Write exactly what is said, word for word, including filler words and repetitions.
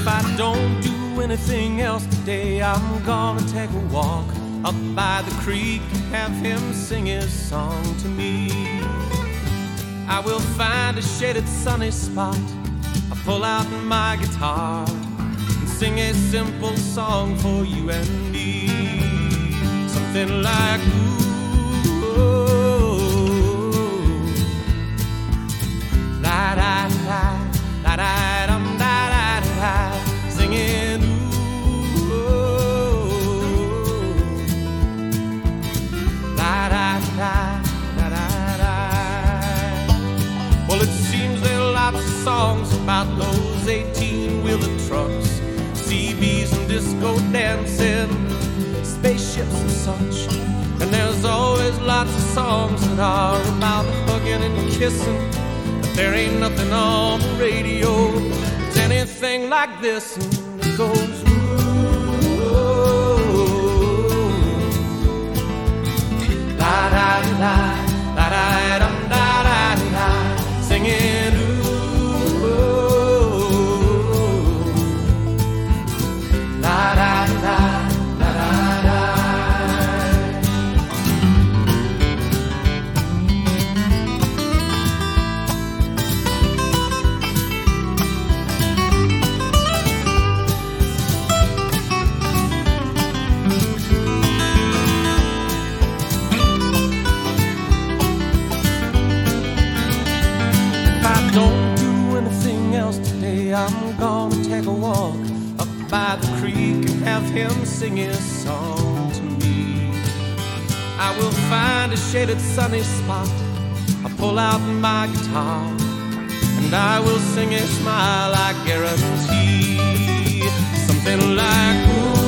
If I don't do anything else today, I'm gonna take a walk up by the creek and have him sing his song to me. I will find a shaded sunny spot, I pull out my guitar and sing a simple song for you and me. Something like ooh, la da da da da dum da da da, singing ooh, la da da da da da. Well, it seems there are lots of songs about those eighteen-wheeler trucks, C Bs and disco dancing, spaceships and such. And there's always lots of songs that are about hugging and kissing, but there ain't nothing on the radio that's anything like this. And it goes ooh, la da da la da dum da da da, singing ooh, la da da. Don't do anything else today, I'm gonna take a walk up by the creek and have him sing his song to me. I will find a shaded sunny spot, I pull out my guitar and I will sing a smile I guarantee. Something like ooh,